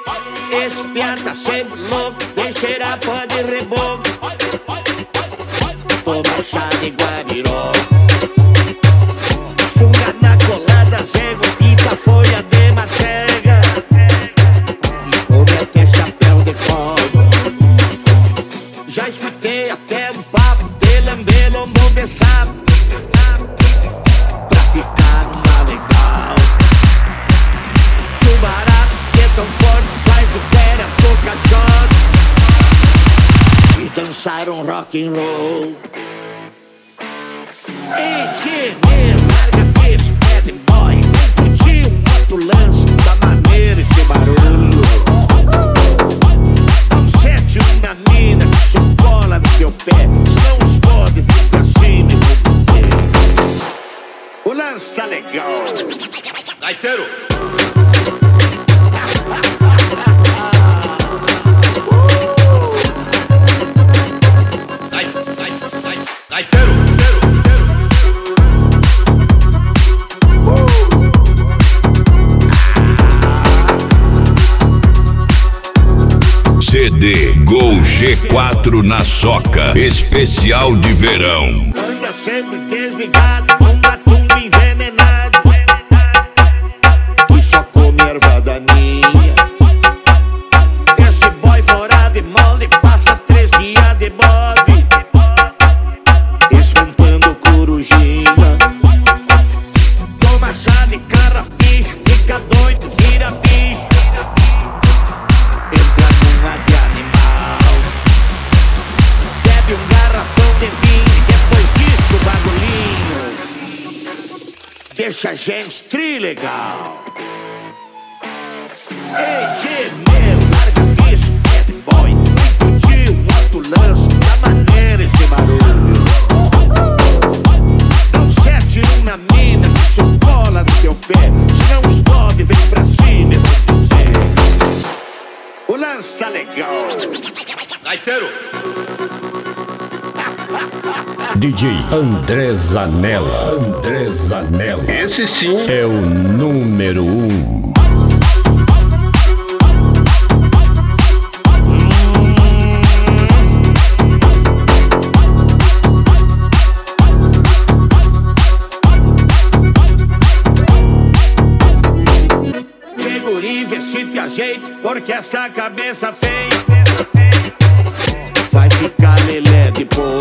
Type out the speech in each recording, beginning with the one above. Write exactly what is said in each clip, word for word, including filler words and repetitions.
Esse piá tá sempre louco, vem cheirar pó de reboco. Toma chá de guabiró, funga na colada, zego, quita folha de macega e come até chapéu de couro. Já escutei até um papo de lamber lombo de sapo pra ficar uma legal. Que o barato que é tão forte faz o pé a boca joga e dançar um rock and roll. Ei, tio, larga isso, bad boy. Curtir um outro lance, da maneira esse barulho. Não sete uma mina que só cola no teu pé, senão os podes vir pra cima e vou ver. O lance tá legal. Gaiteiro! Gaiteiro! C D Gol G quatro na soca, especial de verão. Anda sempre desligado, um matumbo envenenado que só come erva daninha. Esse boy fora de molde passa três dias de bode espantando corujinha. Toma chá de carrapicho, fica doido, vira bicho. Entra numa de animal, bebe um garrafão de vinho e depois diz que o bagulhinho deixa a gente trilegal. Ei, tio, meu, larga isso, bad boy. Curtir um outro lance, da maneira esse barulho. Não sete uma mina que só cola no teu pé, senão os bode vem pra cima e vão dizer. O lance tá legal. Gaiteiro! D J André Zanella. André Zanella. Esse sim é o número um. Vê se te ajeita, porque esta cabeça feia vai ficar lelé depois.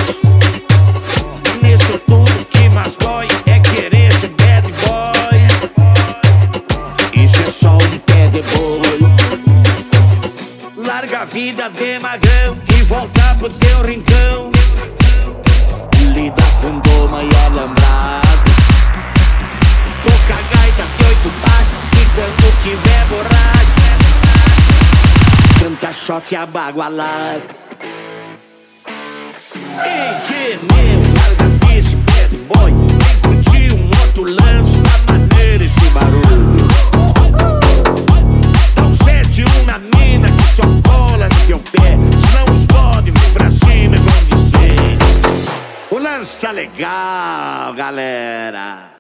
Nisso tudo que mais dói é querer ser bad boy. Isso é só um pé de boi. Larga a vida de magrão e volta pro teu rincão. Lida com doma e alambrado. Toca a gaita de oito baixos e quando tiver borracho canta choque abagualado. Ei, tio, meu, larga isso, bad boy. Vem curtir um outro lance, da maneira esse barulho. Não sete uma mina que só cola no teu pé, senão os bode vir pra cima e vão dizer. O lance tá legal, galera.